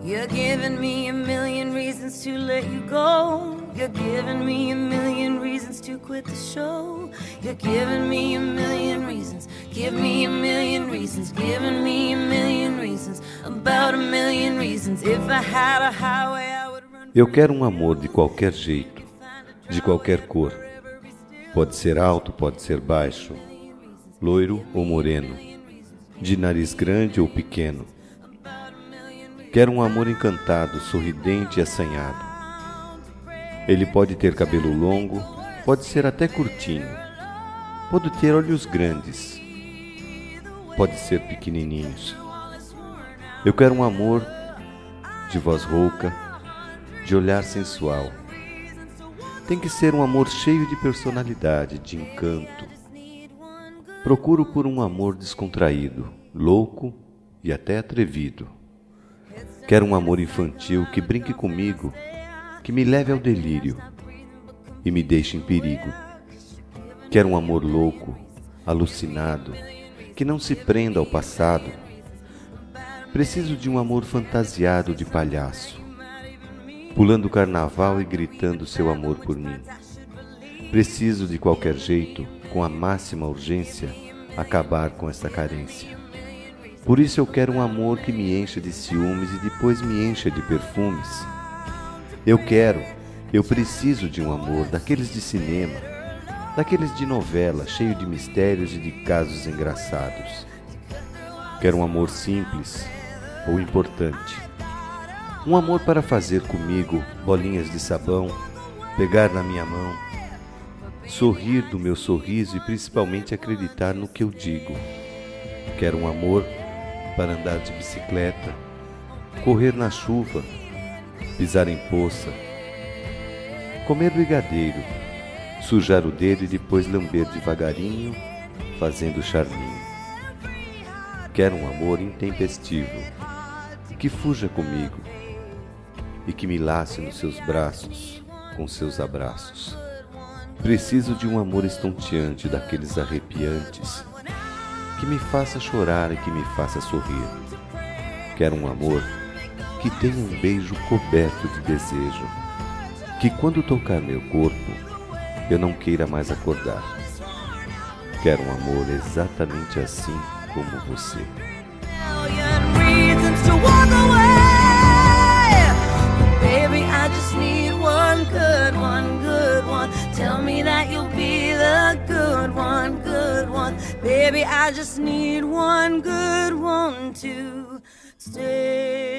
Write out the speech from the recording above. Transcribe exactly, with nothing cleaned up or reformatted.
You're giving me a million reasons to let you go. You're giving me a million reasons to quit the show. You're giving me a million reasons. Give me a million reasons. Giving me a million reasons. About a million reasons. If I had a highway, I would run. Eu quero um amor de qualquer jeito, de qualquer cor. Pode ser alto, pode ser baixo, loiro ou moreno, de nariz grande ou pequeno. Quero um amor encantado, sorridente e assanhado. Ele pode ter cabelo longo, pode ser até curtinho. Pode ter olhos grandes, pode ser pequenininhos. Eu quero um amor de voz rouca, de olhar sensual. Tem que ser um amor cheio de personalidade, de encanto. Procuro por um amor descontraído, louco e até atrevido. Quero um amor infantil que brinque comigo, que me leve ao delírio e me deixe em perigo. Quero um amor louco, alucinado, que não se prenda ao passado. Preciso de um amor fantasiado de palhaço, pulando o carnaval e gritando seu amor por mim. Preciso de qualquer jeito, com a máxima urgência, acabar com esta carência. Por isso eu quero um amor que me encha de ciúmes e depois me encha de perfumes. Eu quero, eu preciso de um amor daqueles de cinema, daqueles de novela, cheio de mistérios e de casos engraçados. Quero um amor simples ou importante. Um amor para fazer comigo bolinhas de sabão, pegar na minha mão, sorrir do meu sorriso e principalmente acreditar no que eu digo. Quero um amor para andar de bicicleta, correr na chuva, pisar em poça, comer brigadeiro, sujar o dedo e depois lamber devagarinho, fazendo charminho. Quero um amor intempestivo, que fuja comigo e que me lace nos seus braços, com seus abraços. Preciso de um amor estonteante, daqueles arrepiantes, que me faça chorar e que me faça sorrir. Quero um amor que tenha um beijo coberto de desejo, que quando tocar meu corpo, eu não queira mais acordar. Quero um amor exatamente assim como você. Tell me that you'll be the good one, good one. Baby, I just need one good one to stay.